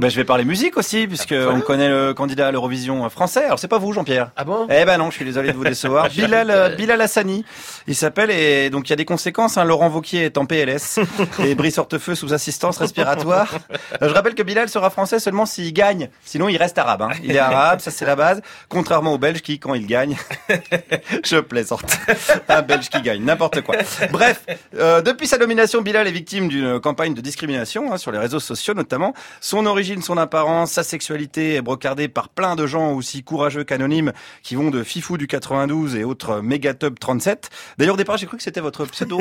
Ben, je vais parler musique aussi, puisque on connaît le candidat à l'Eurovision français. Alors c'est pas vous, Jean-Pierre. Ah bon? Eh ben non, je suis désolé de vous décevoir. Bilal Hassani, il s'appelle, et donc il y a des conséquences. Laurent Wauquiez est en PLS et Brice Hortefeux sous assistance respiratoire. Je rappelle que Bilal sera français seulement s'il gagne. Sinon, il reste arabe. Il est arabe, ça c'est la base. Contrairement aux Belges qui, quand ils gagnent, je plaisante. Un Belge qui gagne, n'importe quoi. Bref, depuis sa nomination, Bilal est victime d'une campagne de discrimination sur les réseaux sociaux notamment. Son origine, son apparence, sa sexualité est brocardée par plein de gens aussi courageux qu'anonymes qui vont de Fifou du 92 et autres Megatub 37. D'ailleurs, au départ, j'ai cru que c'était votre pseudo.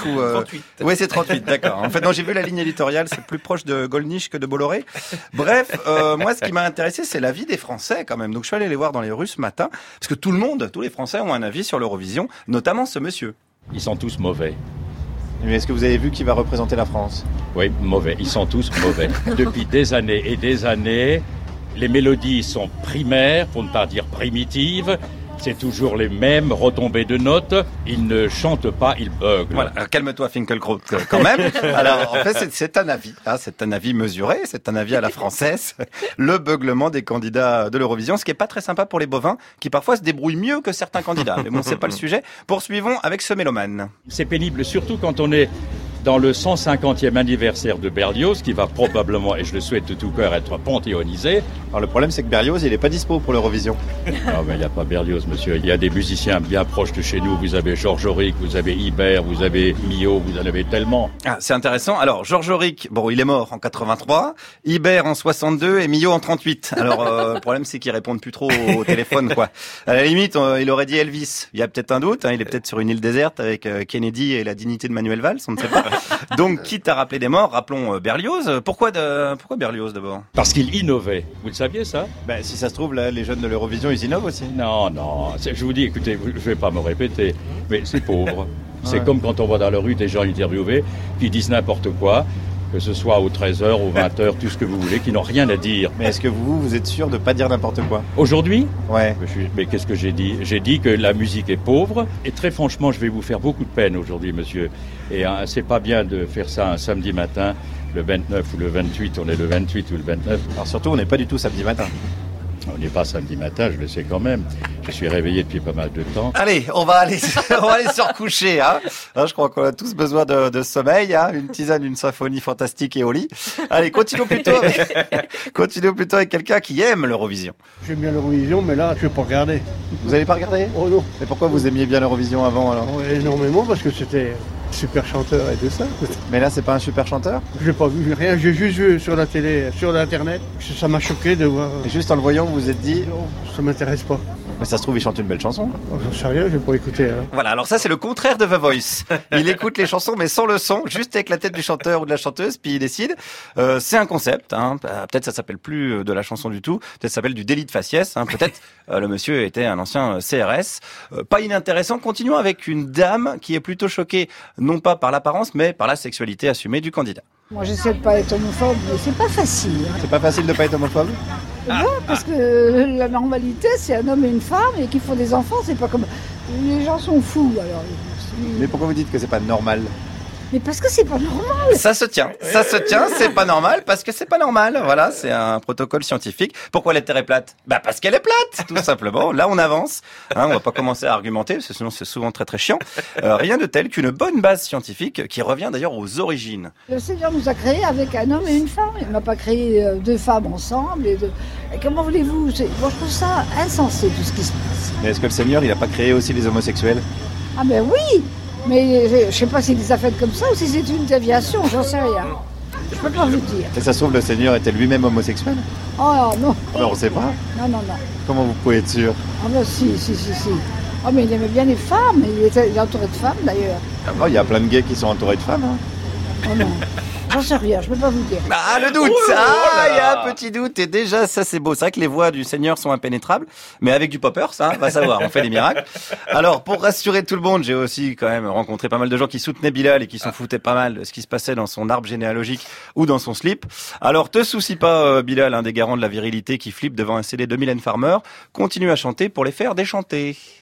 38. Oui, c'est 38, d'accord. En fait, non, j'ai vu la ligne éditoriale, c'est plus proche de Gollnisch que de Bolloré. Bref, moi, ce qui m'a intéressé, c'est l'avis des Français quand même. Donc, je suis allé les voir dans les rues ce matin, parce que tous les Français ont un avis sur l'Eurovision, notamment ce monsieur. Ils sont tous mauvais. Mais est-ce que vous avez vu qui va représenter la France ? Oui, mauvais. Ils sont tous mauvais. Depuis des années et des années, les mélodies sont primaires, pour ne pas dire primitives. C'est toujours les mêmes retombées de notes. Ils ne chantent pas, ils buglent. Voilà, alors, calme-toi Finkielkraut quand même. Alors en fait c'est un avis, c'est un avis mesuré, c'est un avis à la française. Le beuglement des candidats de l'Eurovision, ce qui est pas très sympa pour les bovins, qui parfois se débrouillent mieux que certains candidats. Mais bon, c'est pas le sujet. Poursuivons avec ce mélomane. C'est pénible, surtout quand on est dans le 150e anniversaire de Berlioz, qui va probablement, et je le souhaite de tout cœur, être panthéonisé. Alors le problème, c'est que Berlioz, il est pas dispo pour l'Eurovision. Non, mais il n'y a pas Berlioz, monsieur. Il y a des musiciens bien proches de chez nous. Vous avez Georges Auric, vous avez Ibert, vous avez Millot, vous en avez tellement. Ah, c'est intéressant. Alors, Georges Auric, bon, il est mort en 83, Ibert en 62 et Millot en 38. Alors, le problème, c'est qu'ils répondent plus trop au téléphone, quoi. À la limite, il aurait dit Elvis. Il y a peut-être un doute, il est peut-être sur une île déserte avec Kennedy et la dignité de Manuel Valls, on ne sait pas. Donc, quitte à rappeler des morts, rappelons Berlioz. Pourquoi Berlioz d'abord ? Parce qu'il innovait. Vous le saviez, ça ? Ben, si ça se trouve, là, les jeunes de l'Eurovision, ils innovent aussi. Non. Je vous dis, écoutez, je vais pas me répéter, mais c'est pauvre. C'est comme quand on voit dans la rue des gens interviewés qui disent n'importe quoi, que ce soit aux 13h, aux 20h, tout ce que vous voulez, qui n'ont rien à dire. Mais est-ce que vous êtes sûr de pas dire n'importe quoi ? Aujourd'hui ? Ouais. Mais qu'est-ce que j'ai dit ? J'ai dit que la musique est pauvre, et très franchement, je vais vous faire beaucoup de peine aujourd'hui, monsieur. Et c'est pas bien de faire ça un samedi matin, le 29 ou le 28, on est le 28 ou le 29. Alors surtout, on n'est pas du tout samedi matin. On n'est pas samedi matin, je le sais quand même. Je suis réveillé depuis pas mal de temps. Allez, on va aller se recoucher. Je crois qu'on a tous besoin de sommeil. Une tisane, une symphonie fantastique et au lit. Allez, continuons plutôt avec quelqu'un qui aime l'Eurovision. J'aime bien l'Eurovision, mais là, je vais pas regarder. Vous n'avez pas regardé ? Oh non. Mais pourquoi vous aimiez bien l'Eurovision avant alors ? Énormément, parce que c'était super chanteur et tout ça. Mais là, c'est pas un super chanteur ? J'ai pas vu rien, j'ai juste vu sur la télé, sur l'internet. Ça m'a choqué de voir. Et juste en le voyant, vous vous êtes dit... Non, ça m'intéresse pas. Mais ça se trouve, il chante une belle chanson. Oh, j'en sais rien, je vais pas écouter. Voilà, alors ça, c'est le contraire de The Voice. Il écoute les chansons, mais sans le son, juste avec la tête du chanteur ou de la chanteuse, puis il décide. C'est un concept. Peut-être ça s'appelle plus de la chanson du tout. Peut-être ça s'appelle du délit de faciès. Peut-être le monsieur était un ancien CRS. Pas inintéressant. Continuons avec une dame qui est plutôt choquée, non pas par l'apparence, mais par la sexualité assumée du candidat. Moi, j'essaie de pas être homophobe, mais c'est pas facile. C'est pas facile de pas être homophobe ? Non, parce que la normalité, c'est un homme et une femme, et qu'ils font des enfants, c'est pas comme... Les gens sont fous, alors... Mais pourquoi vous dites que c'est pas normal ? Mais parce que c'est pas normal. Ça se tient, c'est pas normal parce que c'est pas normal. Voilà, c'est un protocole scientifique. Pourquoi la Terre est plate ? Parce qu'elle est plate, tout simplement. Là, on avance. On va pas commencer à argumenter, parce que sinon c'est souvent très très chiant. Rien de tel qu'une bonne base scientifique qui revient d'ailleurs aux origines. Le Seigneur nous a créés avec un homme et une femme. Il m'a pas créé deux femmes ensemble. Et comment voulez-vous ? Moi, je trouve ça insensé, tout ce qui se passe. Mais est-ce que le Seigneur, il a pas créé aussi les homosexuels ? Ah ben oui. Mais je sais pas s'il les a faites comme ça ou si c'est une déviation, j'en sais rien. Je peux pas vous dire. Et ça se trouve, le Seigneur était lui-même homosexuel ? Oh non. On sait pas. Non. Comment vous pouvez être sûr ? Ah ben si. Oh mais il aimait bien les femmes, il est entouré de femmes d'ailleurs. Il y a plein de gays qui sont entourés de femmes. Oh non. J'en sais rien, je peux pas vous dire. Le doute. Il y a un petit doute. Et déjà, ça c'est beau. C'est vrai que les voix du Seigneur sont impénétrables. Mais avec du poppers, va savoir. On fait des miracles. Alors, pour rassurer tout le monde, j'ai aussi quand même rencontré pas mal de gens qui soutenaient Bilal et qui s'en foutaient pas mal de ce qui se passait dans son arbre généalogique ou dans son slip. Alors, te soucie pas, Bilal, un des garants de la virilité qui flippe devant un CD de Mylène Farmer. Continue à chanter pour les faire déchanter.